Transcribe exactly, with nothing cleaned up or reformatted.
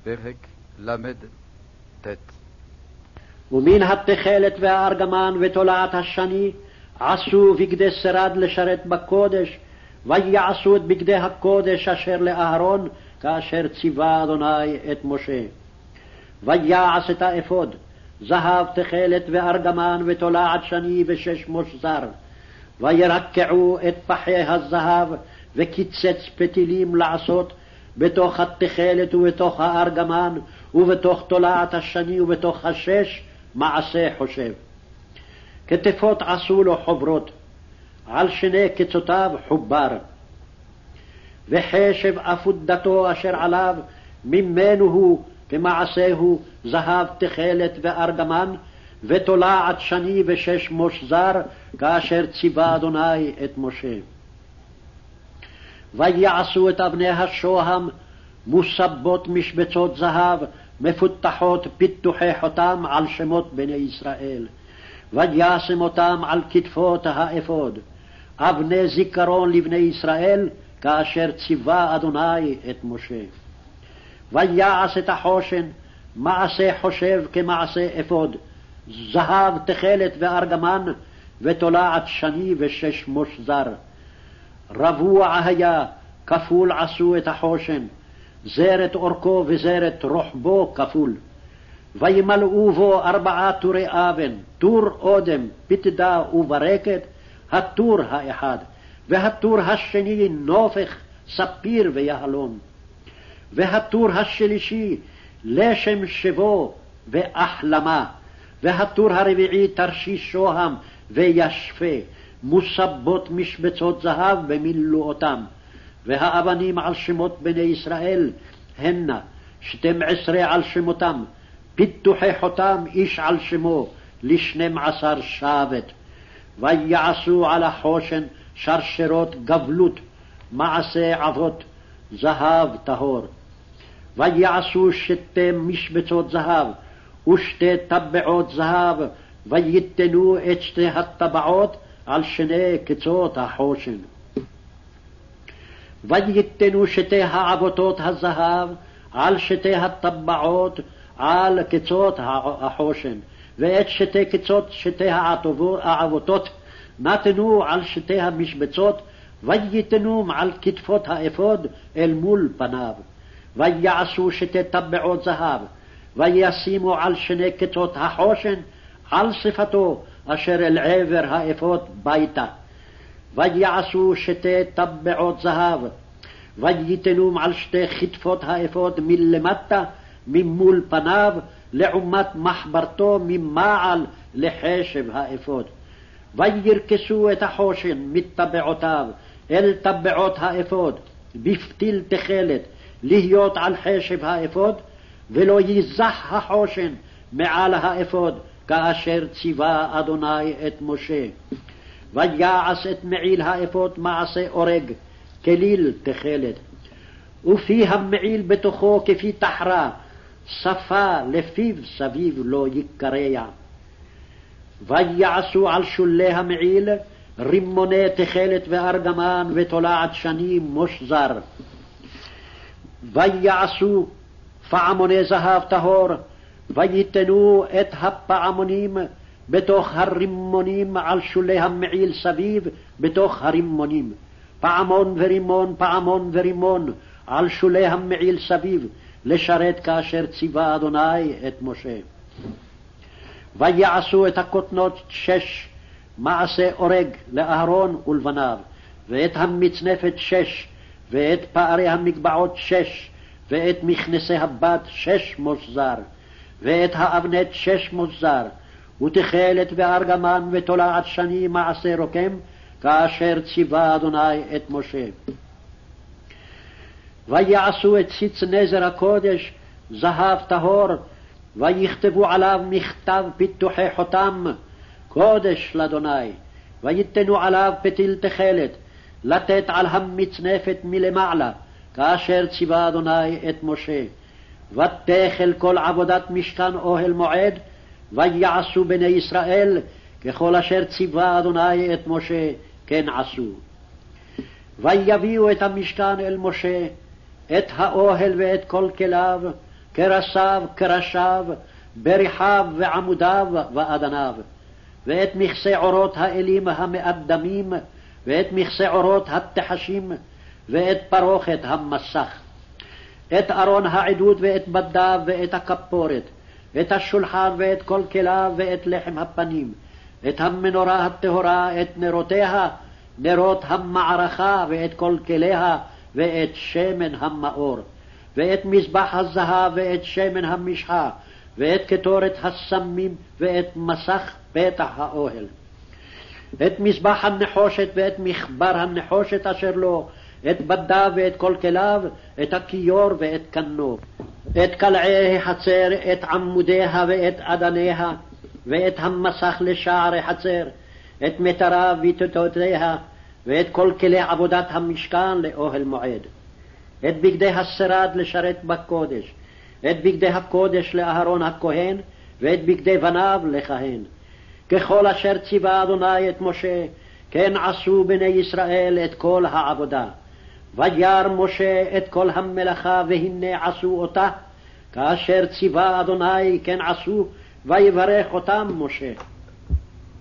פרק למד ת'. ומן התכלת והארגמן ותולעת השני עשו בגדי שרד לשרת בקודש, ויעשו את בגדי הקודש אשר לאהרון, כאשר ציווה אדוני את משה. ויעש את האפוד, זהב תכלת וארגמן ותולעת שני ושש מושזר, וירקעו את פחי הזהב וקיצץ פתילים לעשות בתוך התכלת ובתוך הארגמן ובתוך תולעת השני ובתוך השש מעשה חושב. כתפות עשו לו חוברות, על שני קצותיו חובר, וחשב אפודתו אשר עליו ממנו הוא כמעשהו זהב תכלת וארגמן ותולעת שני ושש מושזר, כאשר ציווה אדוני את משה. ויעשו את אבני השוהם מוסבות משבצות זהב מפותחות פיתוחי חותם על שמות בני ישראל, וישם אותם על כתפות האפוד, אבני זיכרון לבני ישראל, כאשר ציווה אדוני את משה. ויעש את החושן מעשה חושב כמעשה אפוד, זהב תכלת וארגמן ותולעת שני ושש מושזר. רבוע היה, כפול עשו את החושן, זרת אורכו וזרת רוחבו כפול. וימלאו בו ארבעה טורי אבן, טור אודם, פתדה וברקת, הטור האחד, והטור השני נופך, ספיר ויהלום, והטור השלישי לשם שבו ואחלמה, והטור הרביעי תרשיש שוהם וישפה, מוסבות משבצות זהב במילואותם. והאבנים על שמות בני ישראל הנה שתים עשרה על שמותם, פיתוחי חותם איש על שמו לשנים עשר שבט. ויעשו על החושן שרשרות גבלות, מעשה אבות, זהב טהור. ויעשו שתי משבצות זהב ושתי טבעות זהב, ויתנו את שתי הטבעות על שני קצות החושן. ויתנו שתי העבותות הזהב על שתי הטבעות על קצות החושן, ואת שתי קצות שתי העבותות נתנו על שתי המשבצות, ויתנו על כתפות האפוד אל מול פניו. ויעשו שתי טבעות זהב, וישימו על שני קצות החושן על שפתו אשר אל עבר האפוד ביתה. ויעשו שתי טבעות זהב, ויתנו על שתי כתפות האפוד מלמטה ממול פניו לעומת מחברתו ממעל לחשב האפוד. וירכסו את החושן מטבעותיו אל טבעות האפוד בפתיל תכלת להיות על חשב האפוד, ולא ייזח החושן מעל האפוד, כאשר ציווה אדוני את משה. ויעש את מעיל האפוד מעשה אורג כליל תכלת, ופי המעיל בתוכו כפי תחרה, שפה לפיו סביב לא יקרע. ויעשו על שולי המעיל רימוני תכלת וארגמן ותולעת שני מושזר. ויעשו פעמוני זהב טהור, ויתנו את הפעמונים בתוך הרימונים על שולי המעיל סביב בתוך הרימונים, פעמון ורימון, פעמון ורימון על שולי המעיל סביב, לשרת כאשר ציווה אדוני את משה. ויעשו את הכותנות שש מעשה אורג לאהרון ולבניו, ואת המצנפת שש, ואת פערי המגבעות שש, ואת מכנסי הבת שש מושזר, ואת האבנת שש מושזר, ותכלת וארגמן ותולעת שני מעשה רוקם, כאשר ציווה אדוני את משה. ויעשו את ציץ נזר הקודש זהב טהור, ויכתבו עליו מכתב פיתוחי חותם, קודש לאדוני. ויתנו עליו פתיל תכלת לתת על המצנפת מלמעלה, כאשר ציווה אדוני את משה. ותכל כל עבודת משכן אוהל מועד, ויעשו בני ישראל ככל אשר ציווה אדוני את משה, כן עשו. ויביאו את המשכן אל משה, את האוהל ואת כל כליו, קרסיו, קרשיו, בריחיו ועמודיו ואדניו, ואת מכסה עורות האלים המאדמים, ואת מכסה עורות התחשים, ואת פרוכת המסך, את ארון העדות ואת בדיו ואת הכפורת, את השולחן ואת כל כליו ואת לחם הפנים, את המנורה הטהורה, את נרותיה, נרות המערכה ואת כל כליה, ואת שמן המאור, ואת מזבח הזהב ואת שמן המשחה, ואת קטורת הסמים ואת מסך פתח האוהל, את מזבח הנחושת ואת מחבר הנחושת אשר לו, את בדיו ואת כל כליו, את הכיור ואת קנו, את קלעי החצר, את עמודיה ואת אדניה, ואת המסך לשערי חצר, את מטרה ותותותיה, ואת כל כלי עבודת המשכן לאוהל מועד, את בגדי השרד לשרת בקודש, את בגדי הקודש לאהרון הכהן, ואת בגדי בניו לכהן. ככל אשר ציווה אדוני את משה, כן עשו בני ישראל את כל העבודה. וירא משה את כל המלאכה, והנה עשו אותה, כאשר ציווה אדוני כן עשו, ויברך אותם משה.